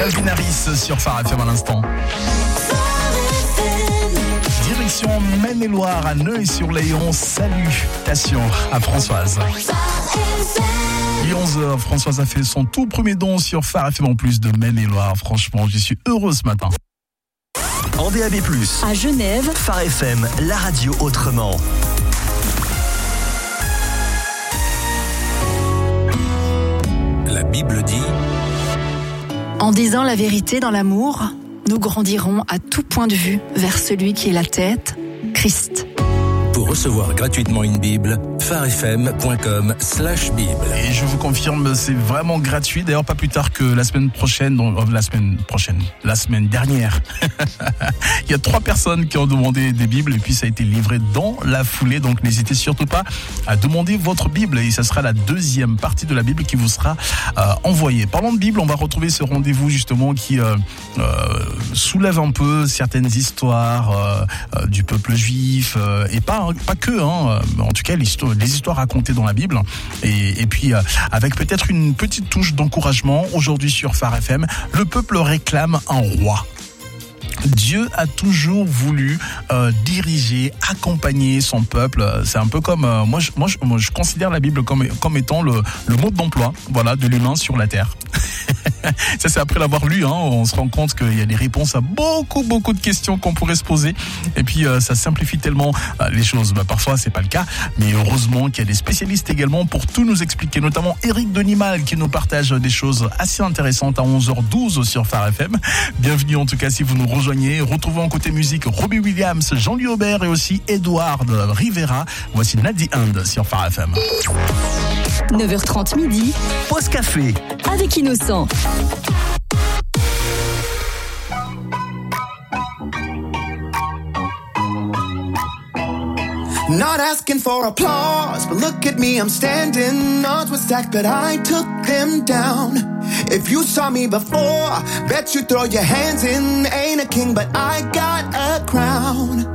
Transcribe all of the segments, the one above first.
Calvin Harris sur Phare FM à l'instant. Direction Maine-et-Loire à Neuilly-sur-Layon. Salutations à Françoise. Et 11h, Françoise a fait son tout premier don sur Phare FM en plus de Maine-et-Loire. Franchement, je suis heureux ce matin. En DAB+, à Genève, Phare FM, la radio autrement. La Bible dit: en disant la vérité dans l'amour, nous grandirons à tout point de vue vers celui qui est la tête, Christ. Pour recevoir gratuitement une Bible, pharefm.com/Bible. Et je vous confirme, c'est vraiment gratuit. D'ailleurs, pas plus tard que la semaine prochaine, la semaine dernière. Il y a 3 personnes qui ont demandé des Bibles et puis ça a été livré dans la foulée. Donc, n'hésitez surtout pas à demander votre Bible et ça sera la deuxième partie de la Bible qui vous sera envoyée. Parlant de Bible, on va retrouver ce rendez-vous justement qui soulève un peu certaines histoires du peuple juif et pas que, en tout cas les histoires racontées dans la Bible et puis avec peut-être une petite touche d'encouragement. Aujourd'hui sur Phare FM, le peuple réclame un roi. Dieu a toujours voulu diriger, accompagner son peuple. C'est un peu comme moi je considère la Bible comme étant le mode d'emploi, voilà, de l'humain sur la terre. Ça, c'est après l'avoir lu, on se rend compte qu'il y a des réponses à beaucoup de questions qu'on pourrait se poser. Et puis ça simplifie tellement les choses. Parfois c'est pas le cas, mais heureusement qu'il y a des spécialistes également pour tout nous expliquer, notamment Eric Denimal qui nous partage des choses assez intéressantes à 11h12 sur Phare FM. Bienvenue en tout cas si vous nous rejoignez. Retrouvons côté musique Robbie Williams, Jean-Louis Aubert et aussi Edward Rivera. Voici Not the End sur Phare FM. 9h30 midi, Pause café avec Innocent. Not asking for applause, but look at me, I'm standing. Odds were stacked, but I took them down. If you saw me before, bet you throw your hands in. Ain't a king, but I got a crown.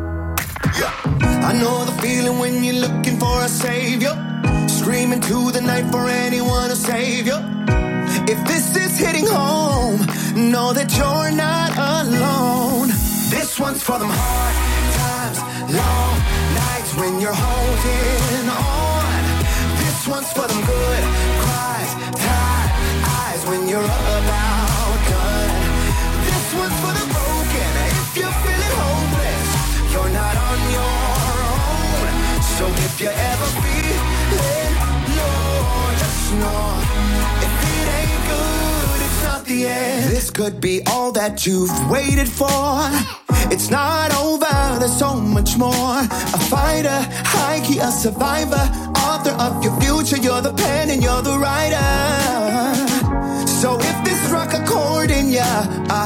I know the feeling when you're looking for a savior, screaming to the night for anyone to save you. If this is hitting home, know that you're not alone. This one's for them hard times, long nights when you're holding on. This one's for them good cries, tired eyes when you're about done. This one's for the broken. If you're feeling hopeless, you're not on your own. So if you're ever feeling low, just know if it ain't good, it's not the end. This could be all that you've waited for. It's not over, there's so much more. A fighter, high key, a survivor, author of your future. You're the pen and you're the writer. So if this struck a chord in ya,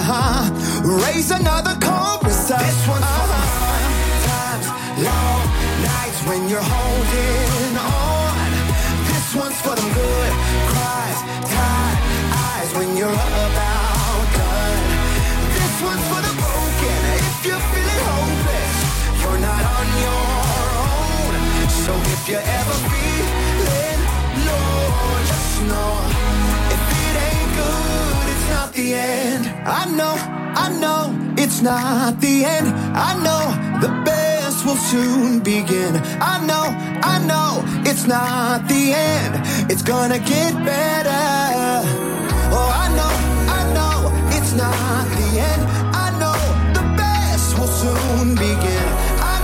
raise another chorus up. This one's for the hard times, long nights when you're holding on. This one's for them good cries, tired eyes when you're about done. This one's for the broken. If you're feeling hopeless, you're not on your own. So if you're ever feeling low, just know if it ain't good, it's not the end. I know, it's not the end. I know the best will soon begin. I know, it's not the end. It's gonna get better. Oh, I know, it's not the end. I know the best will soon begin. I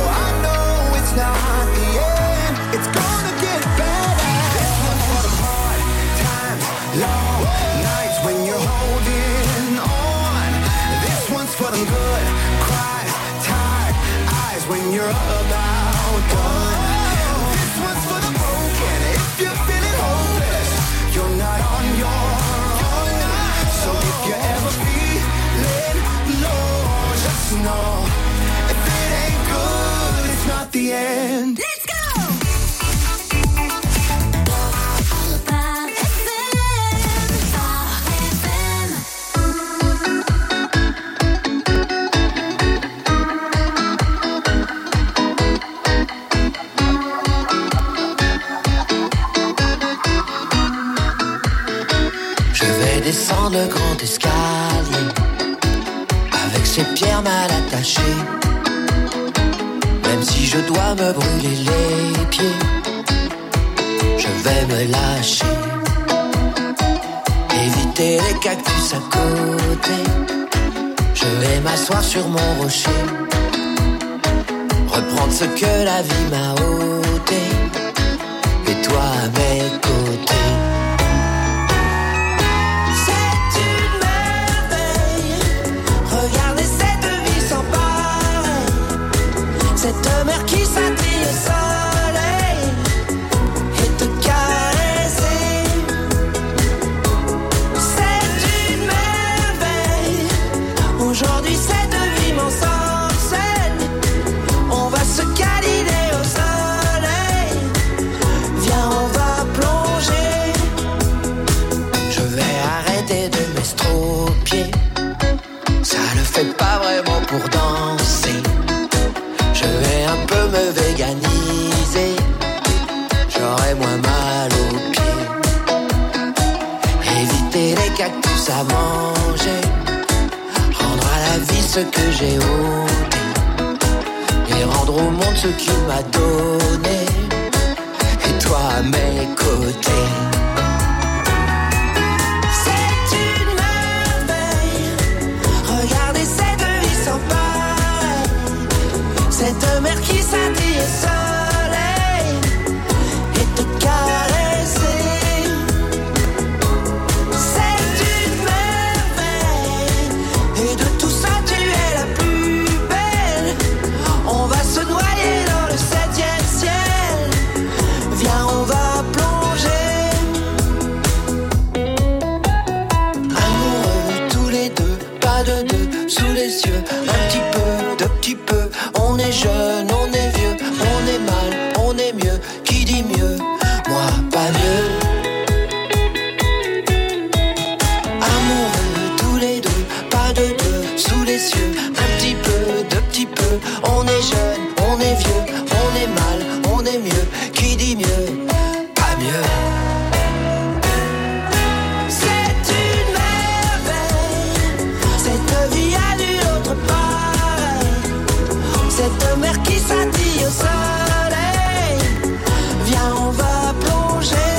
know, it's not the end. It's gonna get better. This one's for the hard times, long nights when you're holding on. This one's for them good cries, tired eyes when you're about done. This one's for the broken. If you're feeling hopeless, you're not on your own. So if you're ever feeling low, just know if it ain't good, it's not the end. Let's go! descendre le grand escalier avec ses pierres mal attachées. Même si je dois me brûler les pieds, je vais me lâcher. Éviter les cactus à côté, je vais m'asseoir sur mon rocher. Reprendre ce que la vie m'a ôté, et toi à mes côtés. C'est une merveille, regardez cette vie sans pareil. Cette mer qui scintille au soleil et te caresser. C'est une merveille, aujourd'hui cette vie m'ensorcelle. On va se câliner au soleil, viens on va plonger. Je vais arrêter de m'estropier, ça ne fait pas vraiment pour danser. Je vais un peu me véganiser, j'aurai moins mal aux pieds. Éviter les cactus à manger, rendre à la vie ce que j'ai ôté, et rendre au monde ce qu'il m'a donné, et toi à mes côtés. C'est une merveille, regardez cette vie sans pareil. Cette mer qui scintille au soleil et te caresser. C'est une merveille, et de tout ça tu es la plus belle. On va se noyer dans le 7e ciel, viens on va plonger. Amoureux tous les deux, pas de deux, sous les yeux, un petit peu, de petit peu. On est jeune, on est vieux, on est mal, on est mieux. Qui dit mieux? Moi, pas mieux. Amoureux tous les deux, pas de deux, sous les cieux, un petit peu, de petit peu. On est jeune, on est vieux, on est mal, on est mieux. Qui dit mieux? Pas mieux. C'est une merveille, cette vie a nulle autre pareil. Cette mer qui scintille au soleil, viens on va plonger.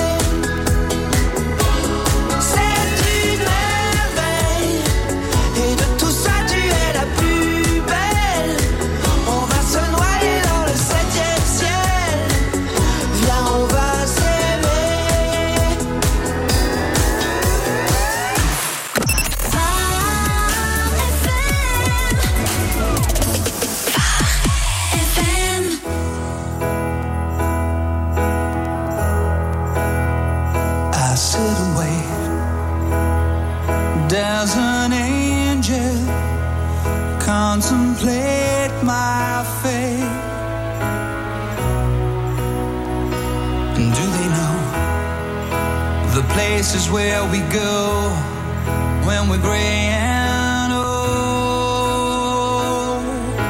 C'est une merveille, et de tout ça tu es la plus belle. On va se noyer dans le 7e ciel, viens on va s'aimer. I sit and wait. There's an angel, contemplate my fate. And do they know the places where we go when we're gray and old?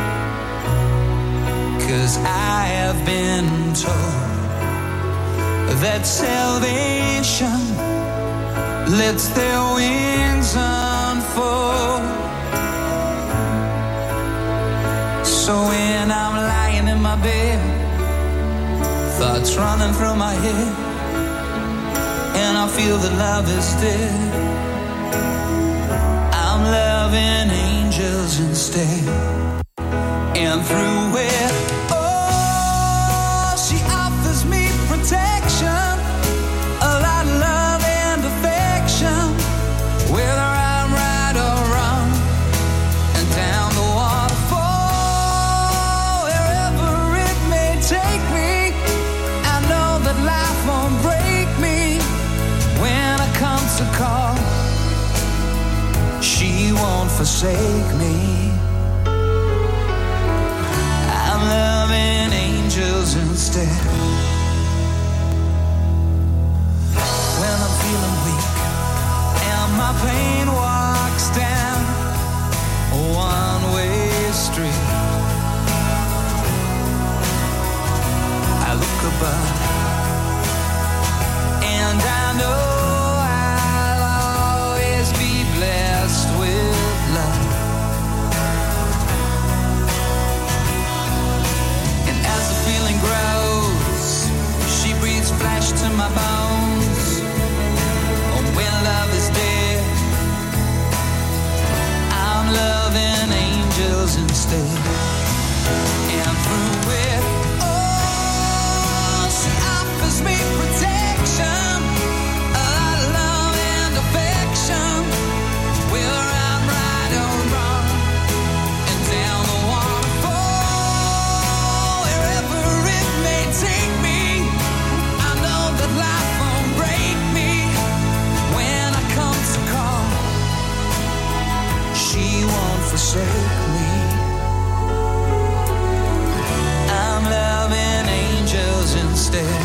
'Cause I have been told that salvation lets their wings unfold. So when I'm lying in my bed, thoughts running through my head, and I feel that love is dead, I'm loving angels instead. And through it, oh, she offers me protection, a lot of love and affection, whether I'm right or wrong, and down the waterfall, wherever it may take me, I know that life won't break me when I come to call. She won't forsake me. I'm loving angels instead. When I'm feeling weak and my pain walks down a one-way street, I look above and I know I'll always instead. And through it all, she offers me protection, love and affection, whether I'm right or wrong. And down the waterfall, wherever it may take me, I know that life won't break me when I come to call. She won't forsake me. I'm loving angels instead.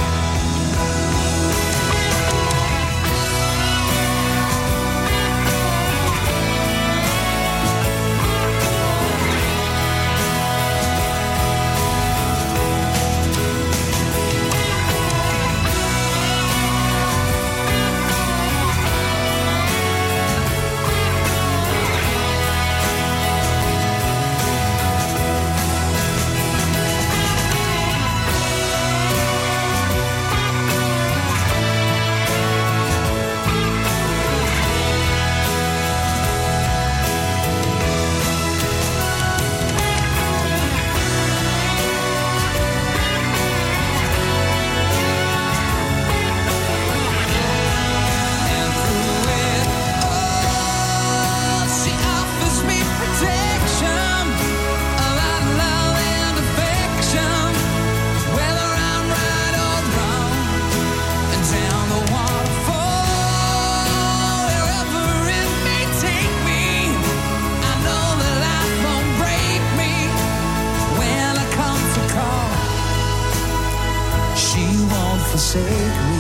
Forsake me.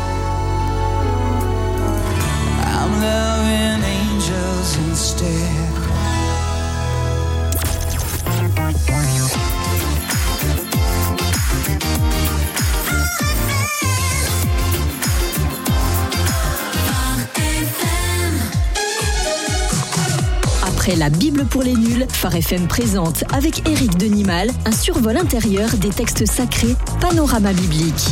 I'm loving angels instead. Après la Bible pour les nuls, Phare FM présente avec Éric Denimal un survol intérieur des textes sacrés, Panorama biblique.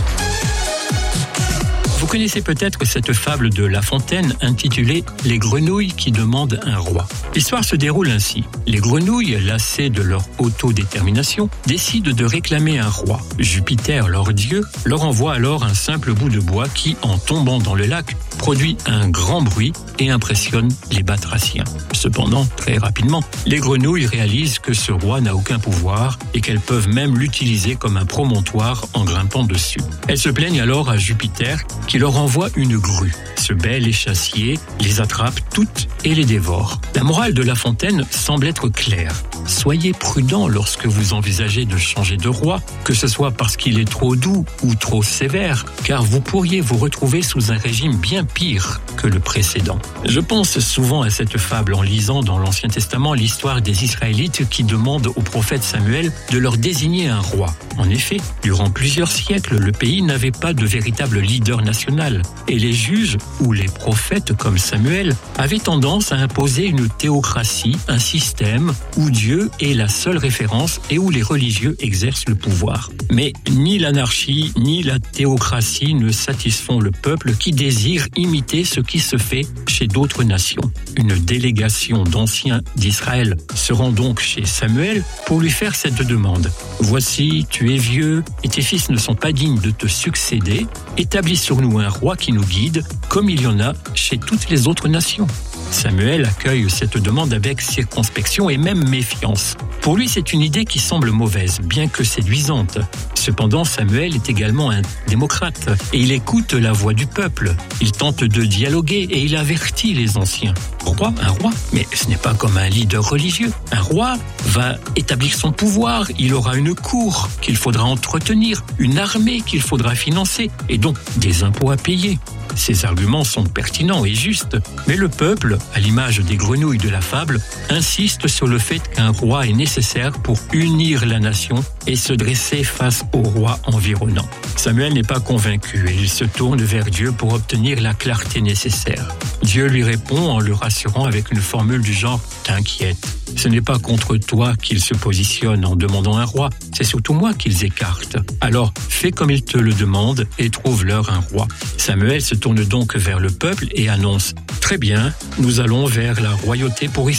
Vous connaissez peut-être cette fable de La Fontaine intitulée « Les grenouilles qui demandent un roi ». L'histoire se déroule ainsi. Les grenouilles, lassées de leur autodétermination, décident de réclamer un roi. Jupiter, leur dieu, leur envoie alors un simple bout de bois qui, en tombant dans le lac, produit un grand bruit et impressionne les batraciens. Cependant, très rapidement, les grenouilles réalisent que ce roi n'a aucun pouvoir et qu'elles peuvent même l'utiliser comme un promontoire en grimpant dessus. Elles se plaignent alors à Jupiter qui leur envoie une grue. Ce bel échassier les attrape toutes et les dévore. La morale de La Fontaine semble être claire. Soyez prudents lorsque vous envisagez de changer de roi, que ce soit parce qu'il est trop doux ou trop sévère, car vous pourriez vous retrouver sous un régime bien pire que le précédent. Je pense souvent à cette fable en lisant dans l'Ancien Testament l'histoire des Israélites qui demandent au prophète Samuel de leur désigner un roi. En effet, durant plusieurs siècles, le pays n'avait pas de véritable leader national, et les juges ou les prophètes comme Samuel avaient tendance à imposer une théocratie, un système où Dieu est la seule référence et où les religieux exercent le pouvoir. Mais ni l'anarchie ni la théocratie ne satisfont le peuple qui désire imiter ce qui se fait chez d'autres nations. Une délégation d'anciens d'Israël se rend donc chez Samuel pour lui faire cette demande. « Voici, tu es vieux et tes fils ne sont pas dignes de te succéder. Établis sur nous un roi qui nous guide, comme il y en a chez toutes les autres nations. » Samuel accueille cette demande avec circonspection et même méfiance. Pour lui, c'est une idée qui semble mauvaise, bien que séduisante. Cependant, Samuel est également un démocrate et il écoute la voix du peuple. Il tente de dialoguer et il avertit les anciens. Un roi, mais ce n'est pas comme un leader religieux. Un roi va établir son pouvoir, il aura une cour qu'il faudra entretenir, une armée qu'il faudra financer et donc des impôts à payer. Ces arguments sont pertinents et justes, mais le peuple, à l'image des grenouilles de la fable, insiste sur le fait qu'un roi est nécessaire pour unir la nation et se dresser face au roi environnant. Samuel n'est pas convaincu et il se tourne vers Dieu pour obtenir la clarté nécessaire. Dieu lui répond en le rassurant avec une formule du genre « T'inquiète, ce n'est pas contre toi qu'ils se positionnent en demandant un roi, c'est surtout moi qu'ils écartent. Alors fais comme ils te le demandent et trouve-leur un roi. » Samuel se tourne donc vers le peuple et annonce « Très bien, nous allons vers la royauté pour Israël. »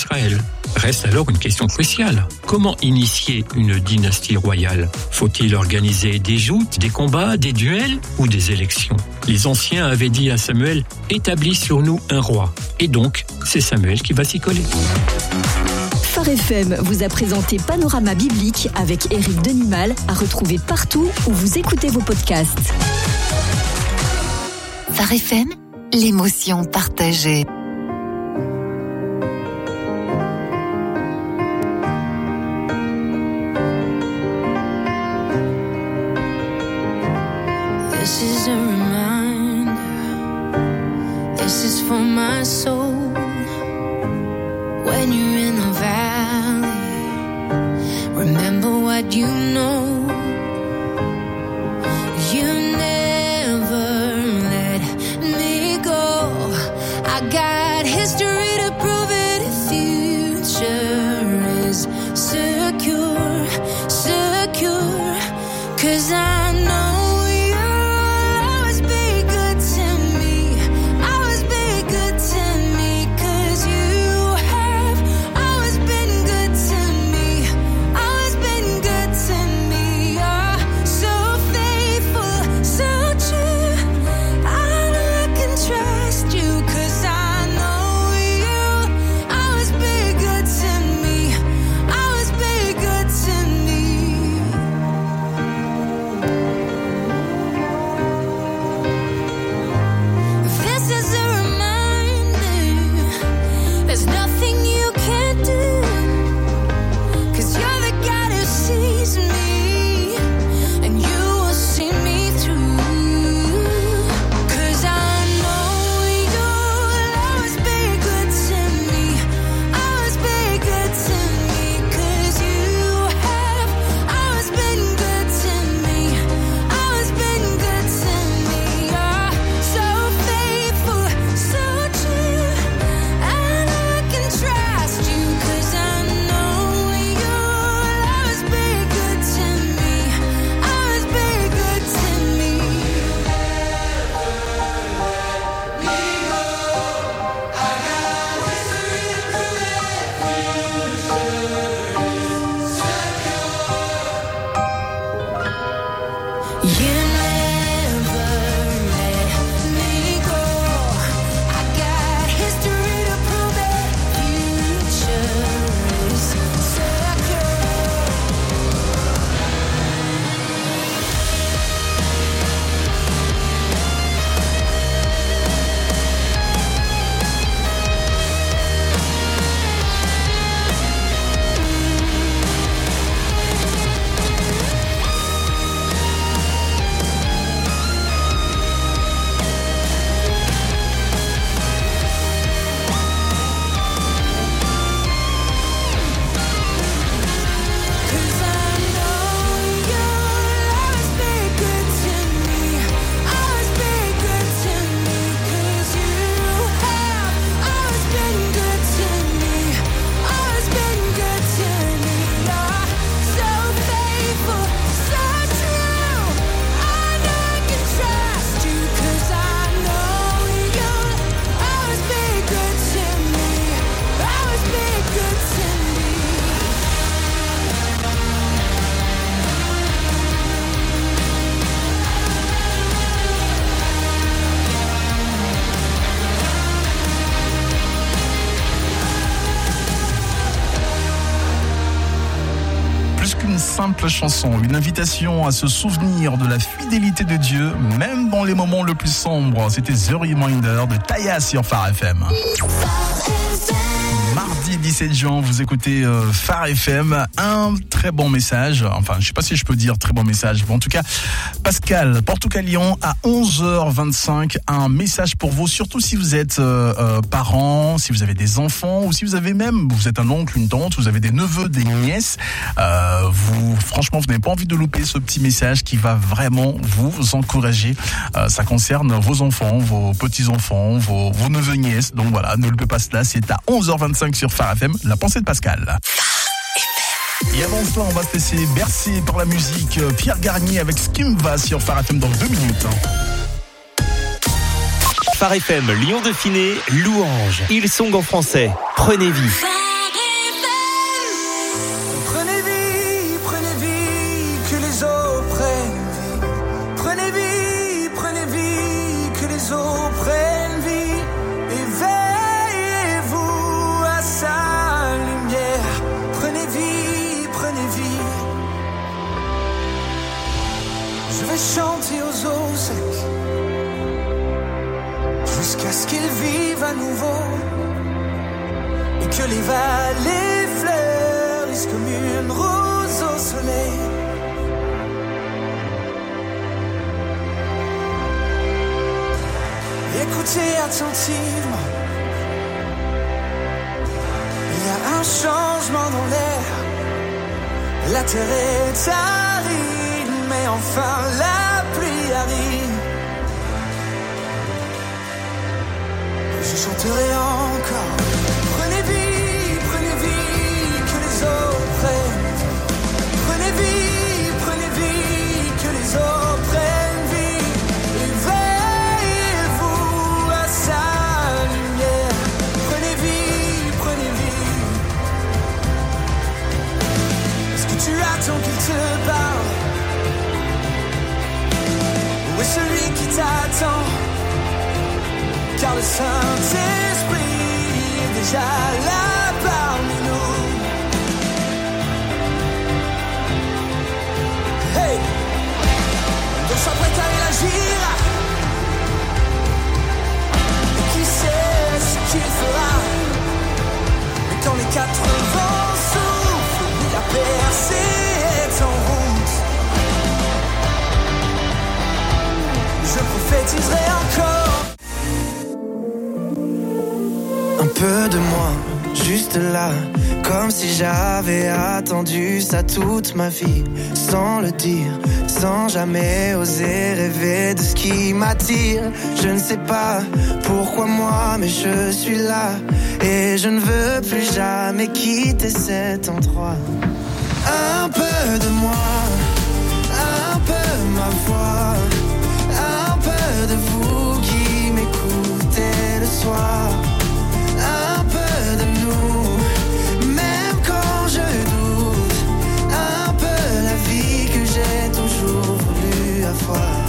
Reste alors une question cruciale. Comment initier une dynastie royale ? Faut-il organiser des joutes, des combats, des duels ou des élections ? Les anciens avaient dit à Samuel « Établis sur nous un roi ». Et donc, c'est Samuel qui va s'y coller. Phare FM vous a présenté Panorama Biblique avec Éric Denimal, à retrouver partout où vous écoutez vos podcasts. Phare FM, l'émotion partagée. This is a reminder, this is for my soul. When you're in the valley, remember what you know. You never let me go. I got history to prove it. The future is secure, secure. 'Cause I know simple chanson, une invitation à se souvenir de la fidélité de Dieu, même dans les moments les plus sombres. C'était The Reminder de Taya sur Phare FM. Mardi 17 juin, vous écoutez Phare FM, un très bon message, enfin je sais pas si je peux dire très bon message, mais en tout cas Pascal, Portucalion à 11h25, un message pour vous, surtout si vous êtes parents, si vous avez des enfants ou si vous avez même, vous êtes un oncle, une tante, vous avez des neveux, des nièces, franchement vous n'avez pas envie de louper ce petit message qui va vraiment vous encourager, ça concerne vos enfants, vos petits-enfants, vos neveux, nièces, donc voilà, ne loupez pas cela, c'est à 11h25 sur Phare FM, la pensée de Pascal. Et avant cela, on va se laisser bercer par la musique. Pierre Garnier avec Ce qui me va sur Phare FM dans 2 minutes. Phare FM, Lyon Dauphiné, Louange. Ils sont en français. Prenez vie. eaux prennent vie. Éveillez-vous à sa lumière. Prenez vie, prenez vie. Je vais chanter aux eaux secs jusqu'à ce qu'ils vivent à nouveau et que les vallées fleurissent comme une rose au soleil. Écoutez attentivement, il y a un changement dans l'air. La terre est aride, mais enfin la pluie arrive. Je chanterai encore. Prenez vie, que les eaux prennent. Prenez vie, que les eaux prennent vie. Éveillez-vous à sa lumière. Prenez vie. Est-ce que tu attends qu'il te parle? Où est celui qui t'attend? Car le Saint-Esprit est déjà là parmi nous. Hey! On s'apprête à agir. Et qui sait ce qu'il fera? Mais quand les 4 vents soufflent, oui, la percée est en route. Je prophétiserai encore. Un peu de moi, juste là, comme si j'avais attendu ça toute ma vie, sans le dire, sans jamais oser rêver de ce qui m'attire. Je ne sais pas pourquoi moi, mais je suis là, et je ne veux plus jamais quitter cet endroit. Un peu de moi, un peu ma voix, un peu de vous qui m'écoutez le soir. Un peu de nous, même quand je doute. Un peu la vie que j'ai toujours voulu avoir.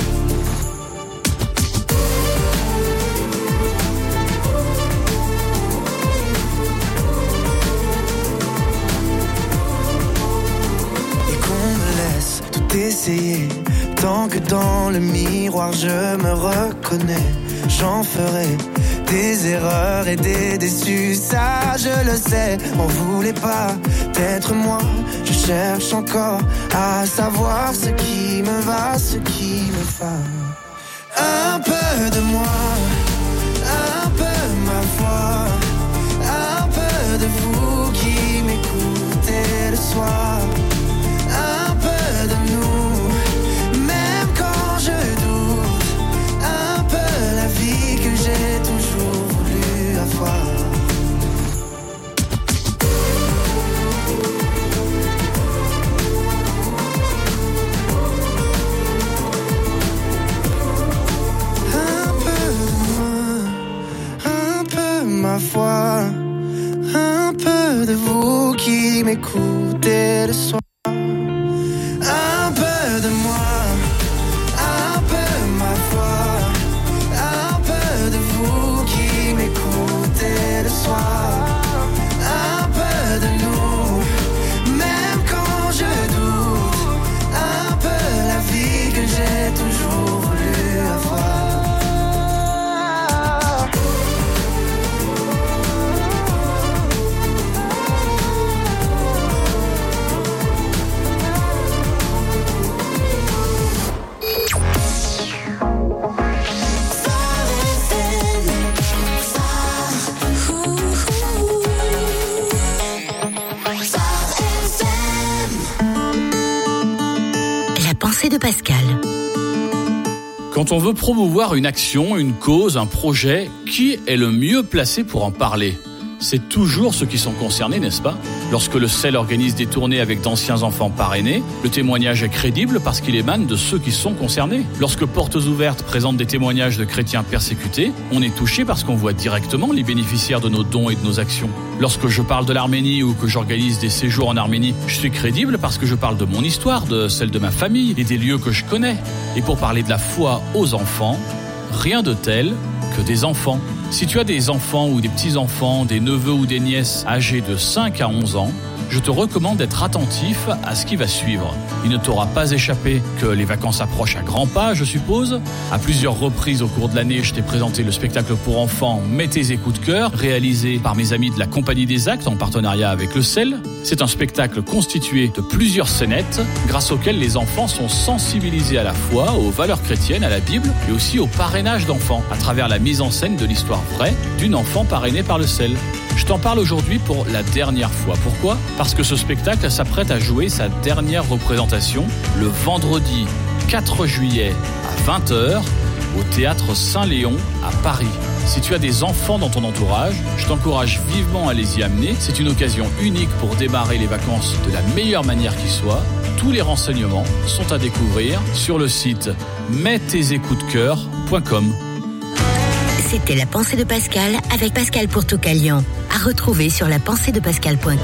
Et qu'on me laisse tout essayer, tant que dans le miroir je me reconnais. J'en ferai des erreurs et des déçus, ça je le sais. On voulait pas d'être moi, je cherche encore à savoir ce qui me va, ce qui me va. Un peu de moi, un peu ma voix, un peu de vous qui m'écoutez le soir. Un peu de nous, même quand je doute. Un peu la vie que j'ai toujours voulu avoir. Un peu de moi, un peu ma foi, un peu de vous qui m'écoutez le soir. Un peu de moi, un peu ma foi, un peu de vous qui m'écoutez le soir. Un peu de nous, même quand je doute. Un peu la vie que j'ai toujours voulu avoir. De Pascal. Quand on veut promouvoir une action, une cause, un projet, qui est le mieux placé pour en parler ? C'est toujours ceux qui sont concernés, n'est-ce pas ? Lorsque le CEL organise des tournées avec d'anciens enfants parrainés, le témoignage est crédible parce qu'il émane de ceux qui sont concernés. Lorsque Portes Ouvertes présente des témoignages de chrétiens persécutés, on est touché parce qu'on voit directement les bénéficiaires de nos dons et de nos actions. Lorsque je parle de l'Arménie ou que j'organise des séjours en Arménie, je suis crédible parce que je parle de mon histoire, de celle de ma famille et des lieux que je connais. Et pour parler de la foi aux enfants, rien de tel que des enfants. Si tu as des enfants ou des petits-enfants, des neveux ou des nièces âgés de 5 à 11 ans, je te recommande d'être attentif à ce qui va suivre. Il ne t'aura pas échappé que les vacances approchent à grands pas, je suppose. À plusieurs reprises au cours de l'année, je t'ai présenté le spectacle pour enfants Mets tes écoutes de cœur, réalisé par mes amis de la Compagnie des Actes en partenariat avec le CEL. C'est un spectacle constitué de plusieurs scénettes, grâce auxquelles les enfants sont sensibilisés à la foi, aux valeurs chrétiennes, à la Bible, et aussi au parrainage d'enfants, à travers la mise en scène de l'histoire vraie d'une enfant parrainée par le CEL. Je t'en parle aujourd'hui pour la dernière fois. Pourquoi ? Parce que ce spectacle s'apprête à jouer sa dernière représentation le vendredi 4 juillet à 20h au Théâtre Saint-Léon à Paris. Si tu as des enfants dans ton entourage, je t'encourage vivement à les y amener. C'est une occasion unique pour démarrer les vacances de la meilleure manière qui soit. Tous les renseignements sont à découvrir sur le site mettesécoutesdecoeur.com. C'était La Pensée de Pascal avec Pascal Pourtoucalian. À retrouver sur lapenseedepascal.com.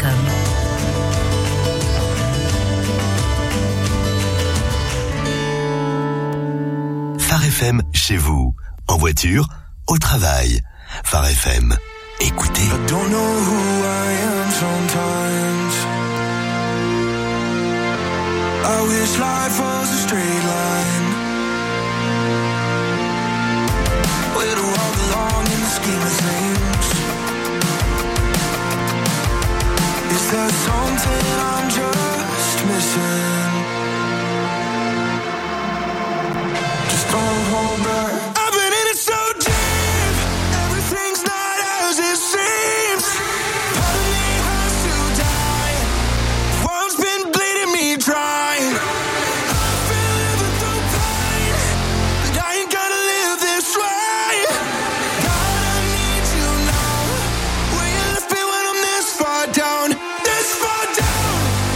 Phare FM chez vous, en voiture, au travail. Phare FM, écoutez. I don't know who I am sometimes. I wish life was a straight line. Where do I belong in the scheme of things? Is there something I'm just missing? Just don't hold back. I've been in it so deep, everything's not as it seems. Part of me has to die. World's been bleeding me dry. I've been living through pain, but I ain't gonna live this way. God, I need you now. Will you lift me when I'm this far down? This far down.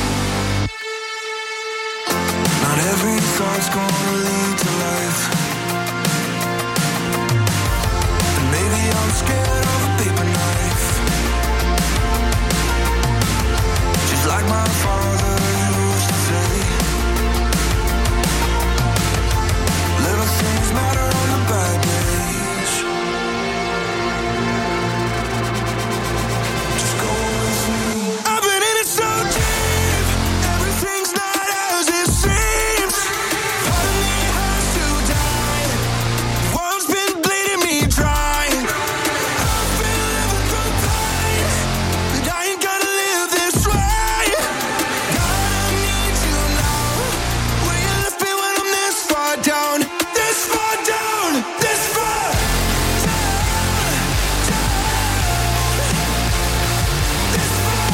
Not every thought's gonna lead to life. And maybe I'm scared of a paper knife. Just like my father used to say, little things matter on the bad days. Just go with me. I've been in it so deep, everything's not as it seems. Part of me has to die. World's been bleeding me dry. I've been living through pain, but I ain't gonna live this way. God, I need you now. Will you lift me when I'm this far down? This far down, this far down, this far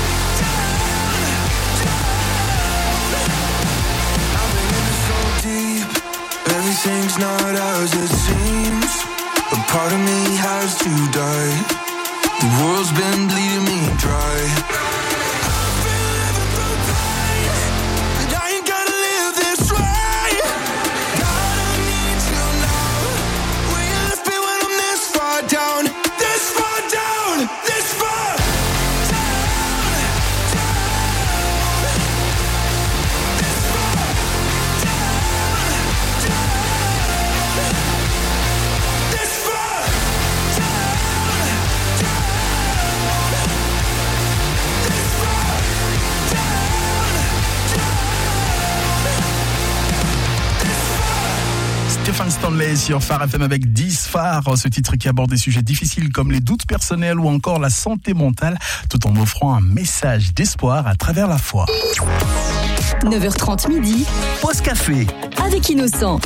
down. I've been in it so deep, everything's not as it seems. A part of me has to die. The world's been bleeding me dry. I've been living through pain, but I ain't gonna live this way. God, I need you now. Will you lift me when I'm this far down? This far down, this far down, this far down, this far. Stéphane Stanley sur Phare FM avec 10 phares, ce titre qui aborde des sujets difficiles comme les doutes personnels ou encore la santé mentale, tout en offrant un message d'espoir à travers la foi. 9h30 midi, Pause café. avec Innocent.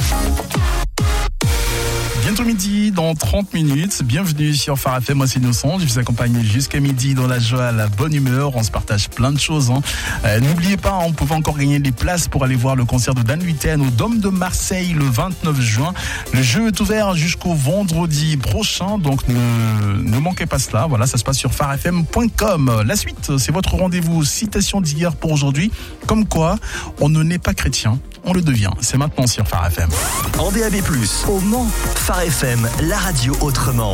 Bientôt midi, dans 30 minutes. Bienvenue sur Phare FM, moi c'est Innocent. Je vous accompagne jusqu'à midi dans la joie, la bonne humeur. On se partage plein de choses. N'oubliez pas, on pouvait encore gagner des places pour aller voir le concert de Dan Luten au Dôme de Marseille le 29 juin. Le jeu est ouvert jusqu'au vendredi prochain, donc ne manquez pas cela. Voilà, ça se passe sur pharefm.com. La suite, c'est votre rendez-vous citation d'hier pour aujourd'hui. Comme quoi, on ne naît pas chrétien, on le devient. C'est maintenant sur Phare FM. En DAB+, Au Mans, Phare FM, la radio autrement.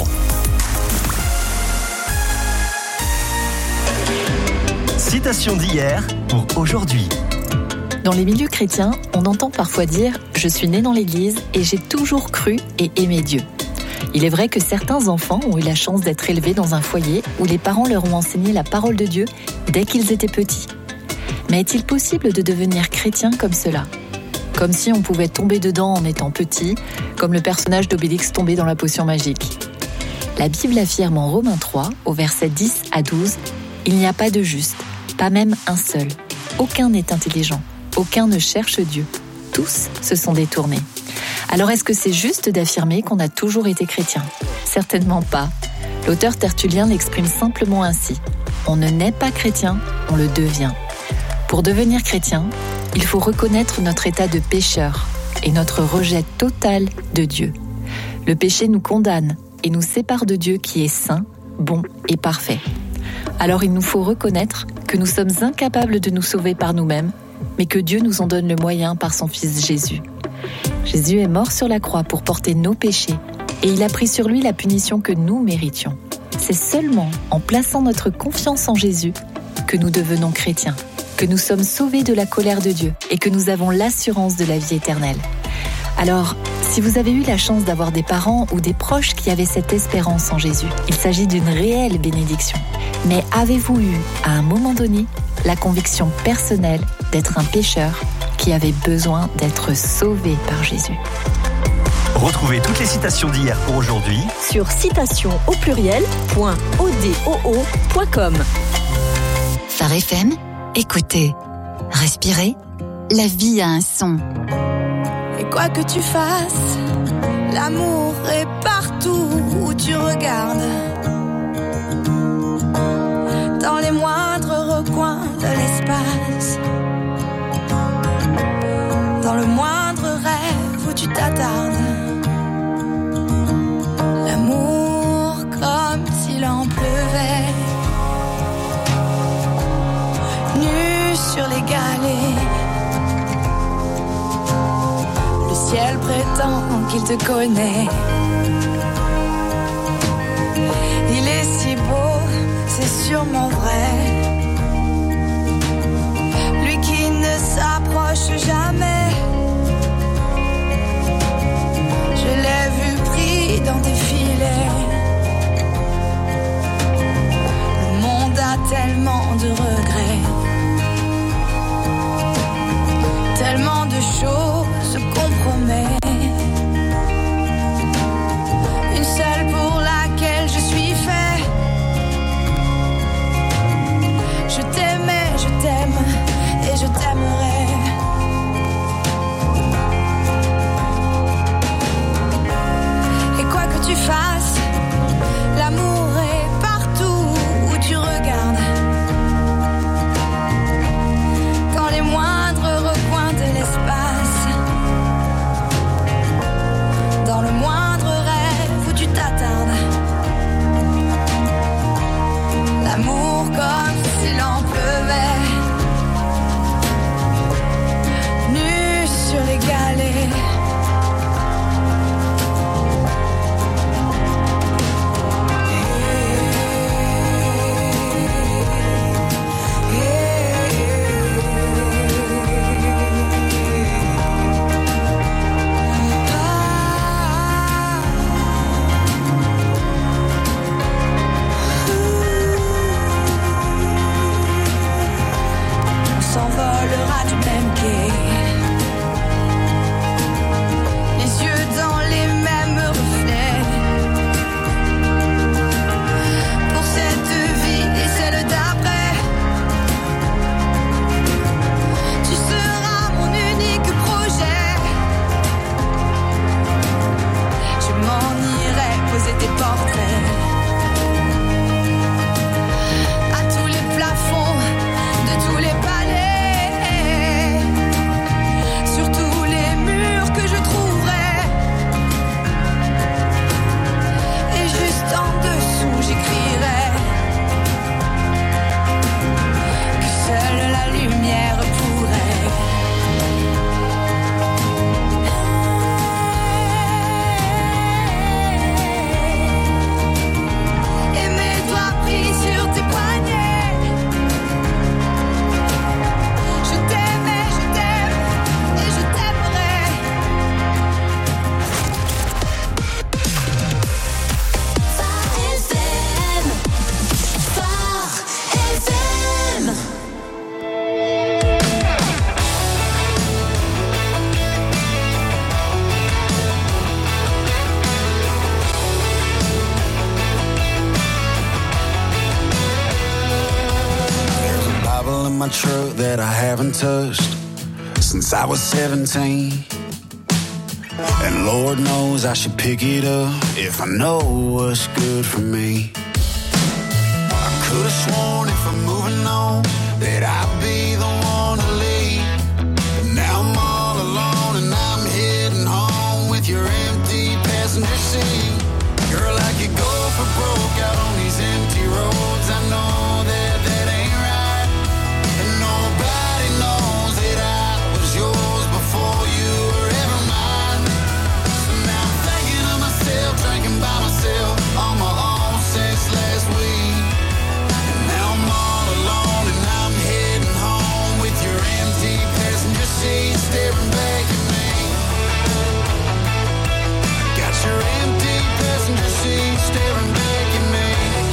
Citation d'hier pour aujourd'hui. Dans les milieux chrétiens, on entend parfois dire « Je suis né dans l'église et j'ai toujours cru et aimé Dieu ». Il est vrai que certains enfants ont eu la chance d'être élevés dans un foyer où les parents leur ont enseigné la parole de Dieu dès qu'ils étaient petits. Mais est-il possible de devenir chrétien comme cela ? Comme si on pouvait tomber dedans en étant petit, comme le personnage d'Obélix tombé dans la potion magique. La Bible affirme en Romains 3, au verset 10 à 12, « Il n'y a pas de juste, pas même un seul. Aucun n'est intelligent, aucun ne cherche Dieu. Tous se sont détournés. » Alors est-ce que c'est juste d'affirmer qu'on a toujours été chrétien ? Certainement pas. L'auteur Tertullien l'exprime simplement ainsi. On ne naît pas chrétien, on le devient. Pour devenir chrétien, il faut reconnaître notre état de pécheur et notre rejet total de Dieu. Le péché nous condamne et nous sépare de Dieu qui est saint, bon et parfait. Alors il nous faut reconnaître que nous sommes incapables de nous sauver par nous-mêmes, mais que Dieu nous en donne le moyen par son Fils Jésus. Jésus est mort sur la croix pour porter nos péchés et il a pris sur lui la punition que nous méritions. C'est seulement en plaçant notre confiance en Jésus que nous devenons chrétiens, que nous sommes sauvés de la colère de Dieu et que nous avons l'assurance de la vie éternelle. Alors, si vous avez eu la chance d'avoir des parents ou des proches qui avaient cette espérance en Jésus, il s'agit d'une réelle bénédiction. Mais avez-vous eu, à un moment donné, la conviction personnelle d'être un pécheur qui avait besoin d'être sauvé par Jésus? Retrouvez toutes les citations d'hier pour aujourd'hui sur citations.odoo.com. Phare FM, écoutez, respirez, la vie a un son. Et quoi que tu fasses, l'amour est partout où tu regardes. Dans les moindres recoins de l'espace. Dans le moindre rêve où tu t'attardes. L'amour comme s'il en pleuvait. Nu sur les galets. Le ciel prétend qu'il te connaît. Il est si beau, c'est sûrement vrai. Lui qui ne s'approche jamais. Je l'ai vu pris dans tes filets. Le monde a tellement de regrets. Tellement de choses qu'on promet. Une seule pour laquelle je suis fait. Je t'aimais, je t'aime et je t'aimerai. Et quoi que tu fasses, l'amour est partout où tu regardes. Quand les moindres recoins de l'espace. Dans le moindre rêve où tu t'attardes. L'amour comme s'il en pleuvait. Nu sur les galets. On s'envolera du même quai. Les yeux dans les mêmes reflets. Pour cette vie et celle d'après. Tu seras mon unique projet. Je m'en irai poser tes portraits. À tous les plafonds de tous les palais. Sur tous les murs que je trouverai. Et juste en dessous j'écrirai que seule la lumière pourrait. my truck that I haven't touched since I was 17. And Lord knows I should pick it up if I know what's good for me. I could have sworn if I'm moving on that I'd be the one to lead. But now I'm all alone and I'm heading home with your empty passenger seat. Girl, I could go for broke out on these empty roads. I know that ain't right. And nobody knows that I was yours before you were ever mine. So now I'm thinking of myself, drinking by myself on my own since last week. And now I'm all alone and I'm heading home with your empty passenger seat staring back at me. Got your empty passenger seat staring back at me.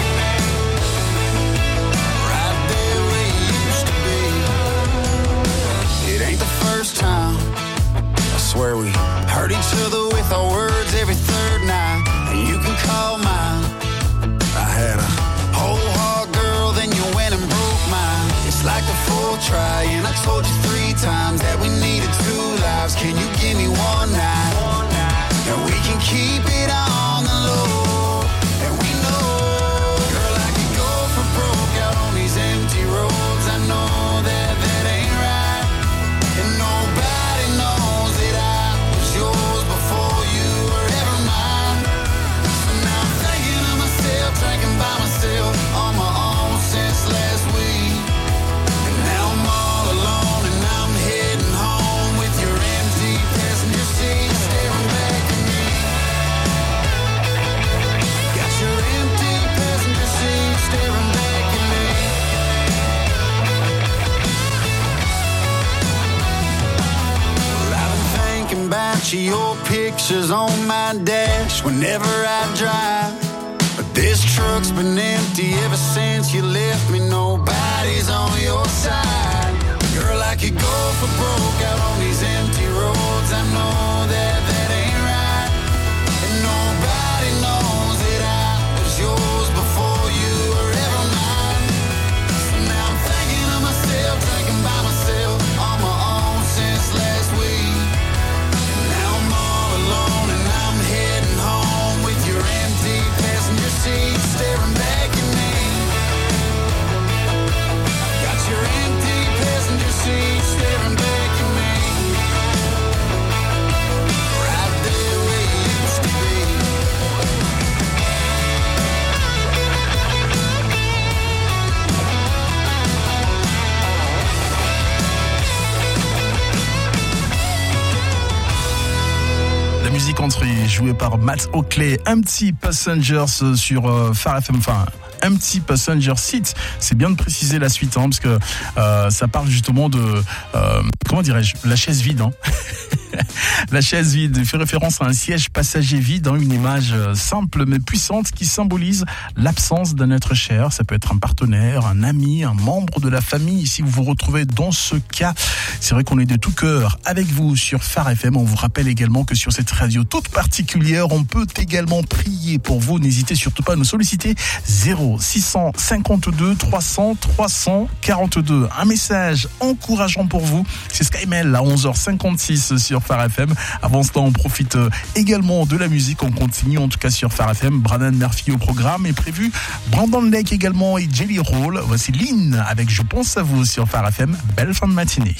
Right there where you used to be. It ain't the first time, I swear we hurt each other with our words every third night. And you can call mine. I had a whole heart, girl, then you went and broke mine. It's like the fourth try, and I told you 3 times that we needed 2 lives. Can you give me one night? And we can keep it on the low. And we know, girl, I could go for broke out on these empty roads. I know that ain't right. And nobody knows that I was yours before you were ever mine. So now I'm thinking of myself, drinking by myself on my own since last week. And now I'm all alone and I'm heading home with your empty passenger seat staring back at me. Got your empty passenger seat staring back at me. Well, I've been thinking about you, your pictures on my dash whenever I drive. But this truck's been empty ever since you left me. Nobody's on your side. Girl, I could go for broke out on these empty roads. I know that ain't right. And nobody knows that I was yours before you were ever mine. So now I'm thinking of myself, drinking by myself on my own since last week. And now I'm all alone and I'm heading home with your empty passenger seat staring back at me. Got your empty passenger seat staring back at me. Right there where you used to be. La musique entrée jouée par Matt Oakley, Empty Passengers sur Phare FM, enfin Empty Passenger Seat. C'est bien de préciser la suite, parce que ça parle justement de, comment dirais-je, la chaise vide. La chaise vide fait référence à un siège passager vide, une image simple mais puissante qui symbolise l'absence d'un être cher. Ça peut être un partenaire, un ami, un membre de la famille. Si vous vous retrouvez dans ce cas, c'est vrai qu'on est de tout cœur avec vous sur Phare FM. On vous rappelle également que sur cette radio toute particulière, on peut également prier pour vous. N'hésitez surtout pas à nous solliciter 0652 300 342. Un message encourageant pour vous. C'est SkyMail à 11h56 sur Phare FM. Avant cela, on profite également de la musique. On continue en tout cas sur Phare FM. Brandon Murphy au programme est prévu. Brandon Lake également et Jelly Roll. Voici Lynn avec Je pense à vous sur Phare FM. Belle fin de matinée.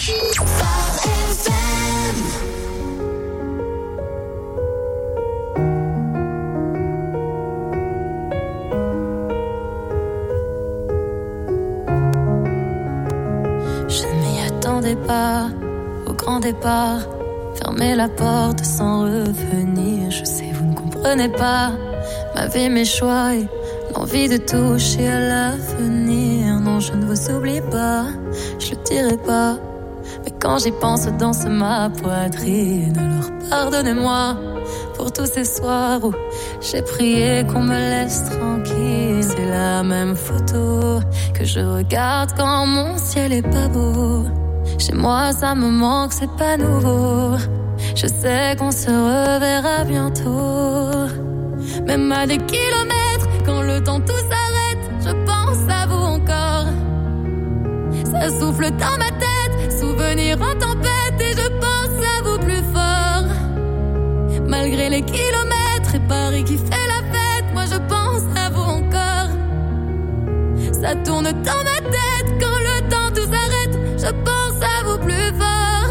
Je ne m'y attendais pas au grand départ. Fermer la porte sans revenir. Je sais, vous ne comprenez pas ma vie, mes choix et l'envie de toucher à l'avenir. Non, je ne vous oublie pas, je le dirai pas. Mais quand j'y pense, danse ma poitrine. Alors pardonnez-moi pour tous ces soirs où j'ai prié qu'on me laisse tranquille. C'est la même photo que je regarde quand mon ciel est pas beau. Chez moi ça me manque, c'est pas nouveau. Je sais qu'on se reverra bientôt. Même à des kilomètres, quand le temps tout s'arrête, je pense à vous encore. Ça Ça souffle dans ma tête, souvenir en tempête, et je pense à vous plus fort. Malgré les kilomètres et Paris qui fait la fête, moi je pense à vous encore. Ça tourne dans ma tête quand le temps tout s'arrête, je pense à vous plus fort.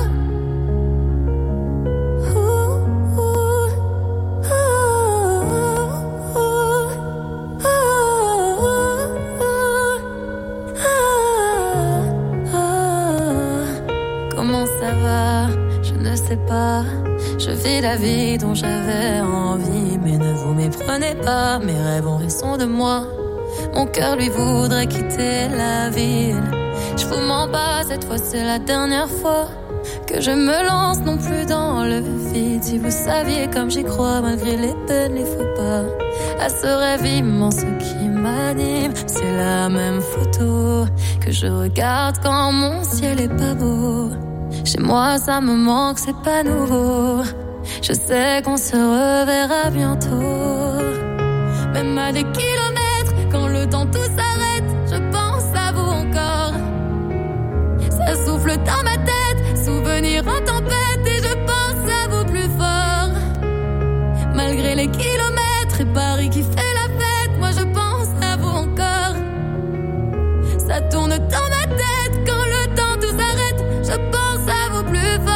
Comment ça va? Je ne sais pas. Je vis la vie dont j'avais envie, mais ne vous méprenez pas, mes rêves ont raison de moi. Mon cœur lui voudrait quitter la ville. Je vous mens pas, cette fois c'est la dernière fois que je me lance non plus dans le vide. Si vous saviez comme j'y crois, malgré les peines, les faux pas, à ce rêve immense qui m'anime. C'est la même photo que je regarde quand mon ciel est pas beau. Chez moi ça me manque, c'est pas nouveau. Je sais qu'on se reverra bientôt. Même à des kilomètres, quand le temps tout s'arrête, je pense à vous encore. Ça souffle dans ma tête, souvenir en tempête, et je pense à vous plus fort. Malgré les kilomètres et Paris qui fait la fête, moi je pense à vous encore. Ça tourne dans ma tête quand le temps tout s'arrête, je pense à vous plus fort.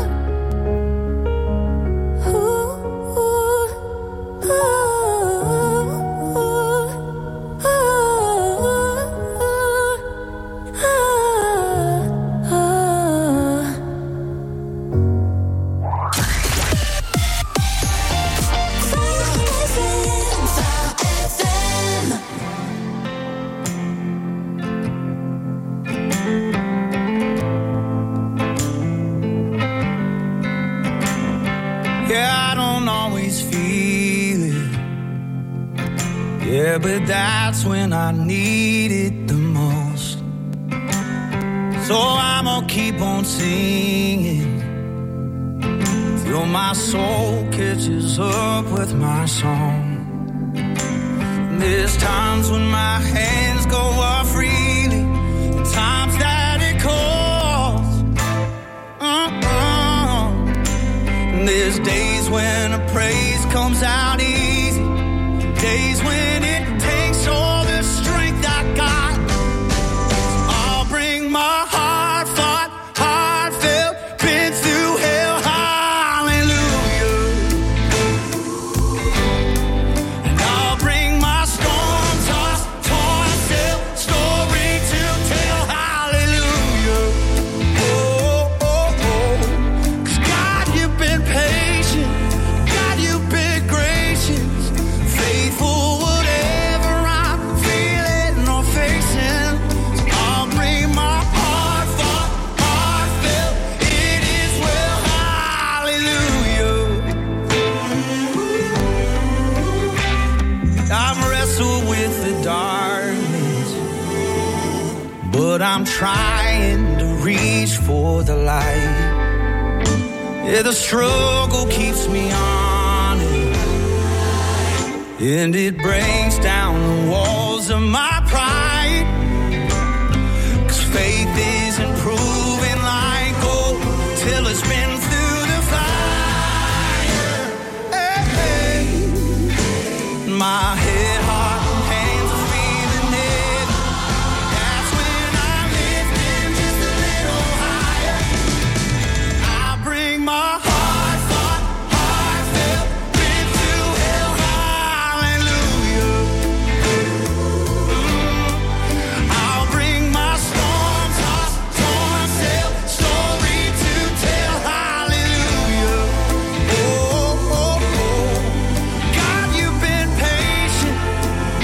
Yeah, but that's when I need it the most. So I'm gonna keep on singing till my soul catches up with my song. There's times when my hands go off freely, times that it calls. There's days when a praise comes out easy, days when it takes all the strength I got. I'll bring my heartfelt, been through hell, hallelujah. And I'll bring my storm-tossed, torn-filled story to tell, hallelujah. Oh, oh, oh. 'Cause God, you've been patient, God, you've been gracious, faithful whatever I'm feeling or facing. I'll bring my heartfelt, it is well, hallelujah. I've wrestled with the darkness, but I'm trying to reach for the light. Yeah, the struggle keeps me honest, and it breaks down the walls of my pride. 'Cause faith isn't proven like gold till it's been through the fire. Hey, hey. My head, heart, hands are feeling heavy. That's when I'm lifting just a little higher. I bring my heartfelt, been through hell, hallelujah. I'll bring my storm-tossed, torn-filled story to tell, hallelujah. Oh, oh, oh. God, you've been patient,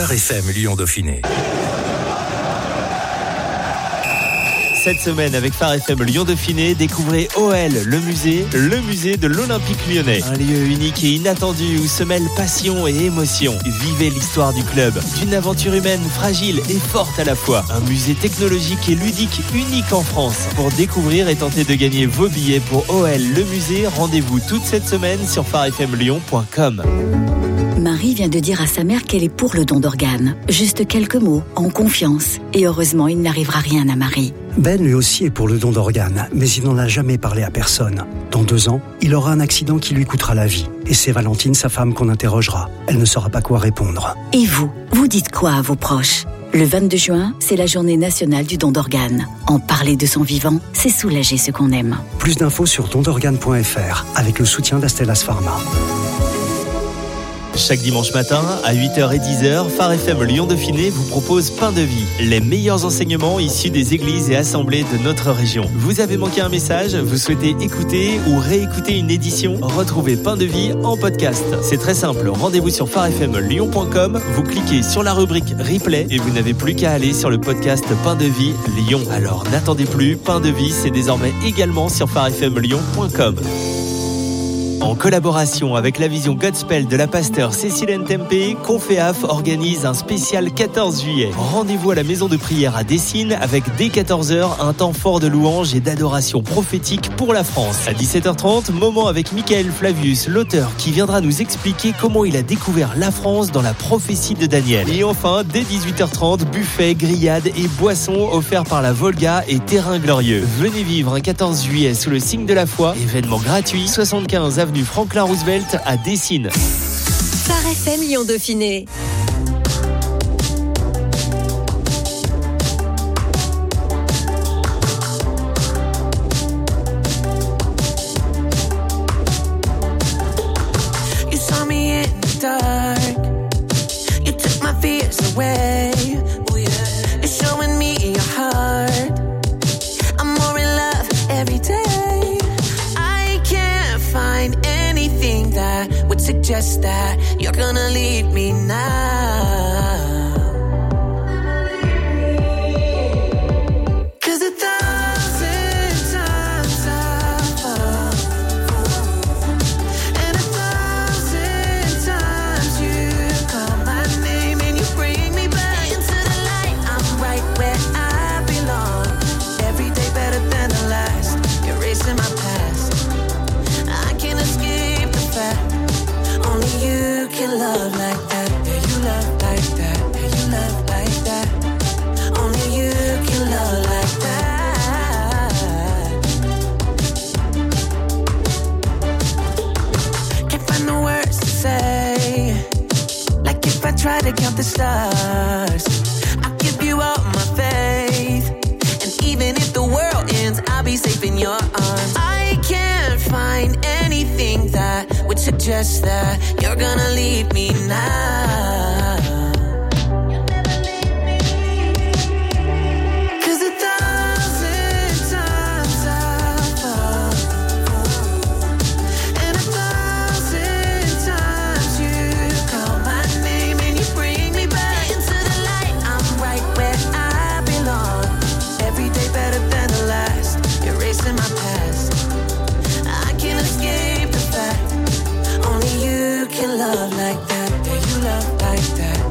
Phare FM Lyon-Dauphiné. Cette semaine, avec Phare FM Lyon-Dauphiné, découvrez OL, le musée de l'Olympique Lyonnais. Un lieu unique et inattendu où se mêlent passion et émotion. Vivez l'histoire du club, d'une aventure humaine fragile et forte à la fois. Un musée technologique et ludique unique en France. Pour découvrir et tenter de gagner vos billets pour OL, le musée, rendez-vous toute cette semaine sur pharefmlyon.com. Marie vient de dire à sa mère qu'elle est pour le don d'organes. Juste quelques mots, en confiance. Et heureusement, il n'arrivera rien à Marie. Ben, lui aussi, est pour le don d'organes, mais il n'en a jamais parlé à personne. Dans 2 ans, il aura un accident qui lui coûtera la vie. Et c'est Valentine, sa femme, qu'on interrogera. Elle ne saura pas quoi répondre. Et vous dites quoi à vos proches ? Le 22 juin, c'est la journée nationale du don d'organes. En parler de son vivant, c'est soulager ce qu'on aime. Plus d'infos sur dondorganes.fr, avec le soutien d'Astellas Pharma. Chaque dimanche matin, à 8h et 10h, Phare FM Lyon-Dauphiné vous propose Pain de Vie, les meilleurs enseignements issus des églises et assemblées de notre région. Vous avez manqué un message, vous souhaitez écouter ou réécouter une édition? Retrouvez Pain de Vie en podcast. C'est très simple, rendez-vous sur pharefmlyon.com, vous cliquez sur la rubrique Replay et vous n'avez plus qu'à aller sur le podcast Pain de Vie Lyon. Alors n'attendez plus, Pain de Vie, c'est désormais également sur pharefmlyon.com. En collaboration avec la vision Godspell de la pasteur Cécile Tempé, Conféaf organise un spécial 14 juillet. Rendez-vous à la maison de prière à Dessines avec dès 14h un temps fort de louange et d'adoration prophétique pour la France. À 17h30, moment avec Michael Flavius, l'auteur qui viendra nous expliquer comment il a découvert la France dans la prophétie de Daniel. Et enfin, dès 18h30, buffet, grillades et boissons offerts par la Volga et Terrain Glorieux. Venez vivre un 14 juillet sous le signe de la foi, événement gratuit, 75 avenue Franklin Roosevelt à Dessines. Phare FM Lyon-Dauphiné. You saw me in the dark. You took my fears away. You're showing me your heart. I'm more in love every day. Find anything that would suggest that you're gonna leave me now. 'Cause 1,000 times I fall, and 1,000 times you call my name and you bring me back into the light. I'm right where I belong. Every day better than the last. Erasing my past. Escape the fact only you can love like that. Yeah, you love like that. Yeah, you love like that. Only you can love like that. Can't find the words to say. Like if I try to count the stars, I'll give you all my faith. And even if the world ends, I'll be safe in your arms. I can't find anything that would suggest that you're gonna leave me now. 'Cause 1,000 times I fall, and 1,000 times you call my name and you bring me back into the light. I'm right where I belong. Every day better than the last. Erasing my past. I can't escape the fact only you can love like that. Yeah, you love like that.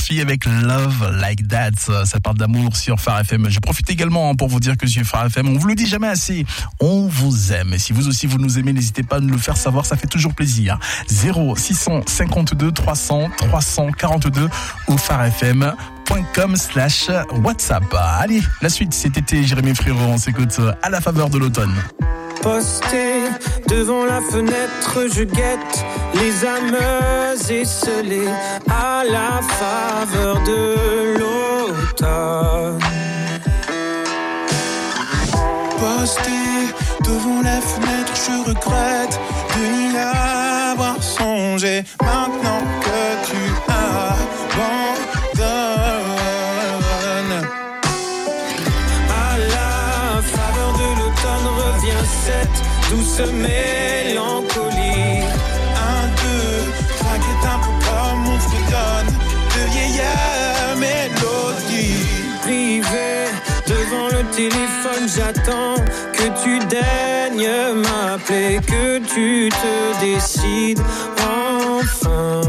poursuit avec Love Like That. Ça parle d'amour sur Phare FM. Je profite également pour vous dire que sur Phare FM, on vous le dit jamais assez, on vous aime. Et si vous aussi vous nous aimez, n'hésitez pas à nous le faire savoir, ça fait toujours plaisir. 0652 300 342 ou pharefm.com/WhatsApp. Allez, la suite, cet été, Jérémy Frérot, on s'écoute à la faveur de l'automne. Posté devant la fenêtre, je guette les âmes esselées à la faveur de l'automne. Posté devant la fenêtre, je regrette de n'y avoir songé. Maintenant que tu abandonnes, à la faveur de l'automne revient cette douce mélancolie. 1, 2, 3, est un peu comme on fredonne de vieilles mélodies. Privé devant le téléphone, j'attends que tu daignes m'appeler, que tu te décides enfin.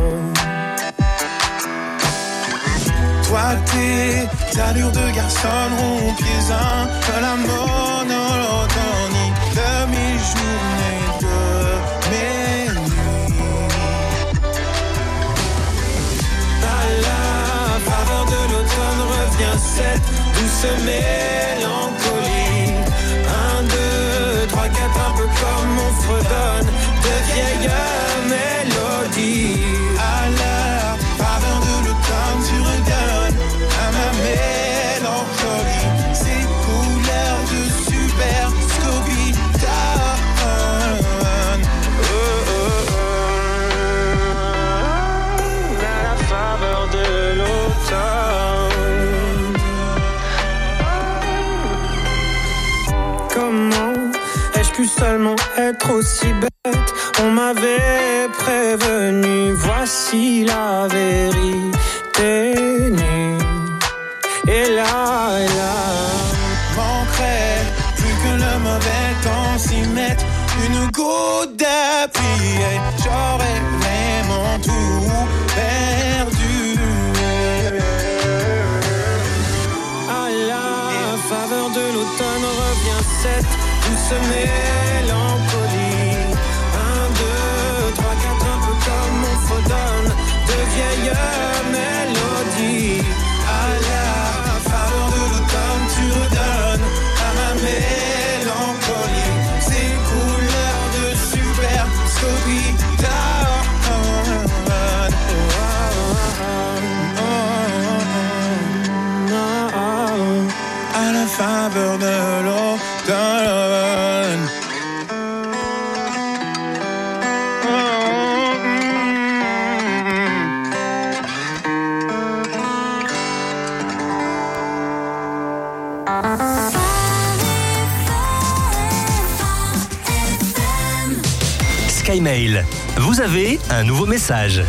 Toi, tes allures de garçon rompent pieds un de la monotonie de mes journées, de mes nuits. À la faveur de l'automne revient cette douce mélancolie. 1, 2, 3, 4, un peu comme on fredonne de vieilles mélodies. À la faveur de l'automne, tu redonnes à ma mélancolie ces couleurs de super Scooby-Doo. À la faveur de l'automne. Comment ai-je pu seulement être aussi bête? On m'avait prévenu, voici la vérité nue. Et là, manquerait plus que le mauvais temps s'y mette une goutte de pluie et j'aurais vraiment tout perdu. à la faveur de l'automne revient cette douce mélancolie. 1, 2, 3, 4, un peu comme on fredonne de vieilles mélodies. À la faveur de l'automne, tu redonnes à ma mélancolie ces couleurs de super Scooby-Doo. À la faveur de l'automne. Skymail, vous avez un nouveau message.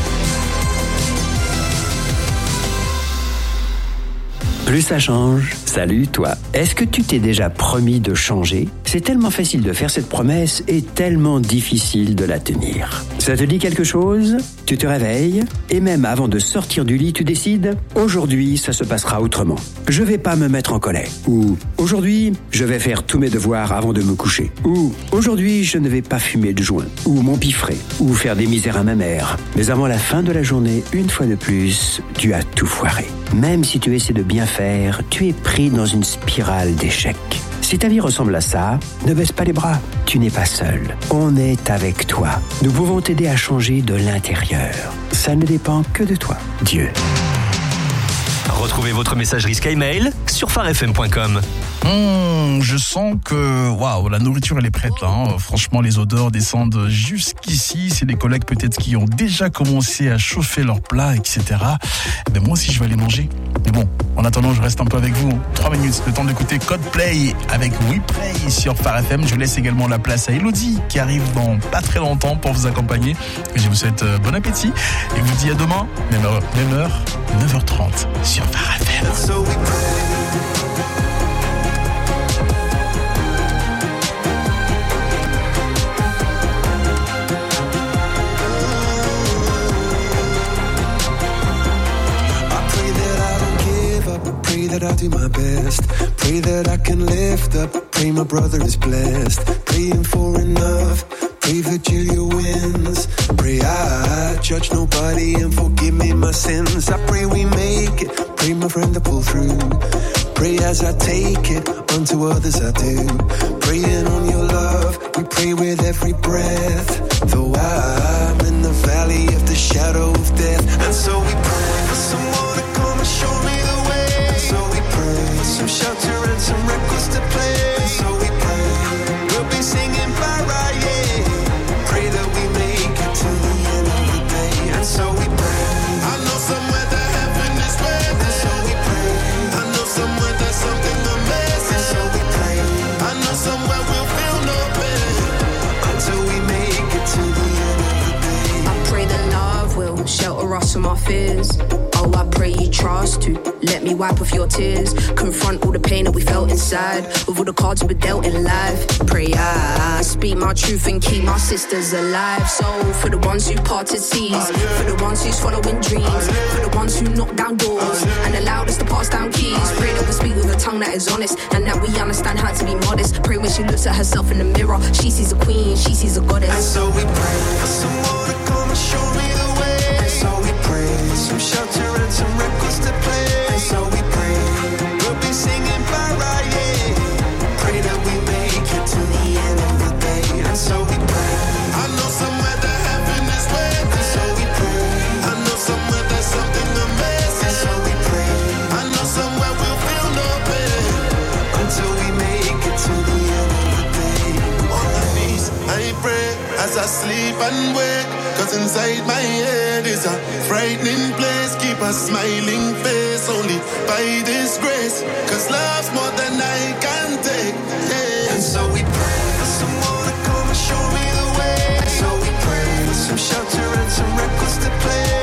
Plus ça change. Salut toi. Est-ce que tu t'es déjà promis de changer? C'est tellement facile de faire cette promesse et tellement difficile de la tenir. Ça te dit quelque chose? Tu te réveilles et même avant de sortir du lit, tu décides « Aujourd'hui, ça se passera autrement. Je vais pas me mettre en colère. » Ou « Aujourd'hui, je vais faire tous mes devoirs avant de me coucher. » Ou « Aujourd'hui, je ne vais pas fumer de joint. » Ou m'empiffrer. Ou faire des misères à ma mère. Mais avant la fin de la journée, une fois de plus, tu as tout foiré. Même si tu essaies de bien faire, tu es pris dans une spirale d'échecs. Si ta vie ressemble à ça, ne baisse pas les bras. Tu n'es pas seul. On est avec toi. Nous pouvons t'aider à changer de l'intérieur. Ça ne dépend que de toi. Dieu. Retrouvez votre messagerie Skymail sur pharefm.com. Je sens que waouh, la nourriture elle est prête là. Hein. Franchement, les odeurs descendent jusqu'ici. C'est des collègues peut-être qui ont déjà commencé à chauffer leurs plats, etc. Mais moi aussi, je vais aller manger. Mais bon, en attendant, je reste un peu avec vous. 3 minutes, le temps d'écouter Coldplay avec We Play sur Phare FM. Je laisse également la place à Elodie qui arrive dans pas très longtemps pour vous accompagner. Et je vous souhaite bon appétit et vous dis à demain, même heure, 9h30 sur Phare FM. pray that I'll do my best. Pray that I can lift up. Pray my brother is blessed. Praying for enough. Pray Virgilia wins. Pray I judge nobody and forgive me my sins. I pray we make it. Pray my friend to pull through. Pray as I take it, unto others I do. Praying on your love, we pray with every breath. Though I'm in the valley of the shadow of death. And so we pray for someone to come and show me the way. And so we pray for some shelter and some records to play. And so we pray, we'll be singing para, yeah. Pray that we make it to the end of the day. And so we pray, I know somewhere that heaven is waiting. And so we pray, I know somewhere there's something amazing. And so we pray, I know somewhere we'll feel no pain until we make it to the end of the day. I pray that love will shelter us from our fears. Oh, I pray you trust to let me wipe off your tears. Confront all the pain that we felt inside with all the cards we were dealt in life. Pray I speak my truth and keep my sisters alive. So for the ones who parted seas, for the ones who's following dreams, for the ones who knock down doors and allowed us to pass down keys. Pray that we speak with a tongue that is honest and that we understand how to be modest. Pray when she looks at herself in the mirror, she sees a queen, she sees a goddess. And so we pray for someone to come and show me the way. And so we pray for some shelter and some records to play. And so we pray, we'll be singing para, yeah. Pray that we make it to the end of the day. And so we pray, I know somewhere that heaven is waiting. And so we pray, I know somewhere there's something amazing. And so we pray, I know somewhere we'll feel no pain until we make it to the end of the day. On my knees, I pray as I sleep and wake. Cause inside my head is a frightening place. Keep a smiling face only by this grace. Cause love's more than I can take, yeah. And so we pray for someone to come and show me the way. And so we pray for some shelter and some records to play.